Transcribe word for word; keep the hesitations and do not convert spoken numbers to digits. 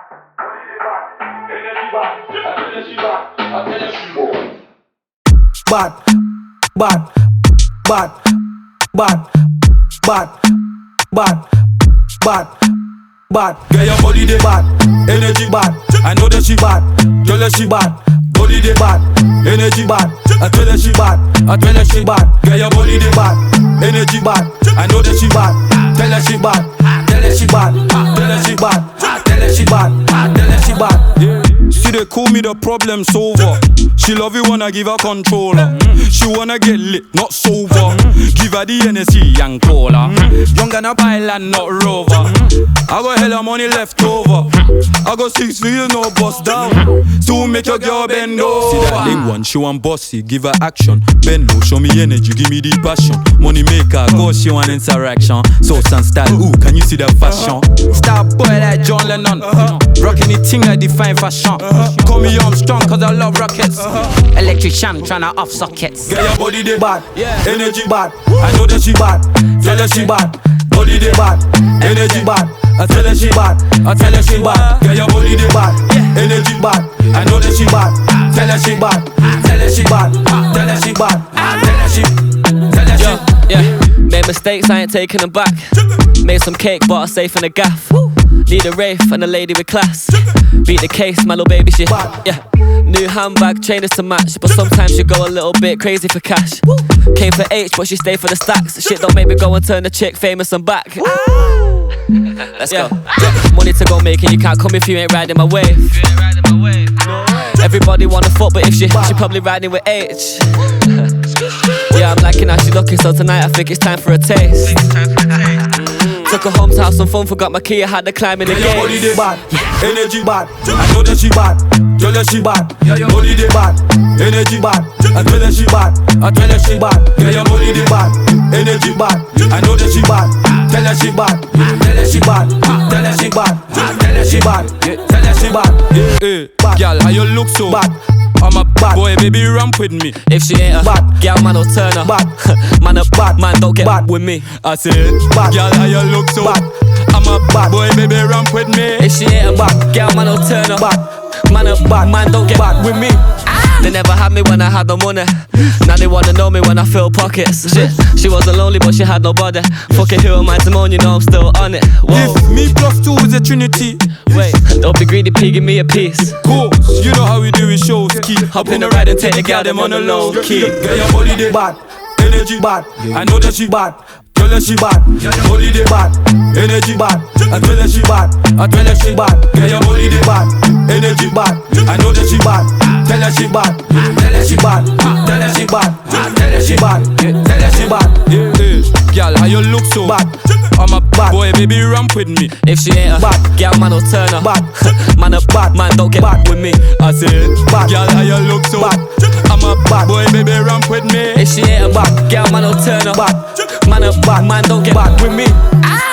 Bad, bad, bad, bad, bad, bad, bad, bad. Get your body dey bad, energy bad. I know that she bad, tell her she bad. Body dey bad, energy bad. I tell her she bad, I tell her she bad. Get your body dey bad, energy bad. I know that she bad, tell her she bad. Tell her she bad, tell her she bad. Tell her she bad, tell her she bad. She dey call me the problem solver. She love it when I give her controller. She wanna get lit, not sober. Give her the N S E and cola. Young and a pilot, not rover. I got hella money left over. I got six figures, no bust down. To make your girl bend over. See that leg one, she want bossy, give her action. Bend low, show me energy, give me the passion. Money maker, cause she want interaction. Sauce and style, ooh, can you see that fashion? Star boy like John Lennon. Rocking the thing like define fashion. Call me Armstrong cause I love rockets. Electrician tryna off sockets. Get your body dey bad, energy bad. I know that she bad, tell her she bad. Body dey bad, energy bad. I tell her she bad, I tell her she bad. Get your body dey bad, energy bad. I know that she bad, tell her she bad. Tell her she bad, tell her she bad. Tell her she, tell her she. Yeah, made mistakes, I ain't taking them back. Made some cake, but I safe in the gaff. Need a Wraith and a lady with class. Beat the case, my little baby shit. Yeah. New handbag, trainers to match, but sometimes you go a little bit crazy for cash. Came for H, but she stayed for the stacks. Shit don't make me go and turn the chick famous and back. Let's yeah. go. Money to go making, you can't come if you ain't riding my wave. Everybody want a foot, but if she she probably riding with H. Yeah, I'm liking how she looking, so tonight I think it's time for a taste. Took her home to have some fun, forgot my key, I had to climb in the gate. Your body dey bad, energy bad. I know that she bad, tell her she bad. Your body dey bad, energy bad. I tell her she bad, I tell her she bad. Your body dey bad, energy bad. I know that she bad, tell her she bad. Tell her she bad, tell her she bad. Tell her she bad, tell her she bad. Hey, girl, how you look so bad? I'm a bad boy, baby, ramp with me. If she ain't a bad girl, man, don't turn her. Bad man, a bad man, don't get bad with me. I said, bad girl, how you look so bad? I'm a bad boy, baby, ramp with me. If she ain't a bad girl, man, don't turn her. Bad man, a bad man, don't get bad with me. They never had me when I had no money. Now they wanna know me when I fill pockets. Shit, she wasn't lonely, but she had nobody. Fuck it, who am I, Simone? You know I'm still on it. Whoa. If me plus two is a trinity. Wait, don't be greedy, P, give me a piece. Cool, you know how we do it, shows. Keep hop in the ride and take the girl them on the low key. Get your body dey bad, energy bad. I know that she bad, tell her she bad. Body dey bad, energy bad. I tell her she bad, I tell her she bad. Get your body dey bad, energy bad. I know that she bad, tell her she bad. Tell her she bad, tell her she bad. Tell her she bad, tell her she bad. Hey, girl, how you look so bad? I'm a bad boy, baby, ramp with me. If she ain't a bad girl, man, don't turn her. Bad man, a bad man, don't get bad with me. I said, bad girl, how you look so bad? I'm a bad boy, baby, ramp with me. If she ain't a bad girl, man, don't turn her. Bad man, a bad man, don't get bad with me. Ah!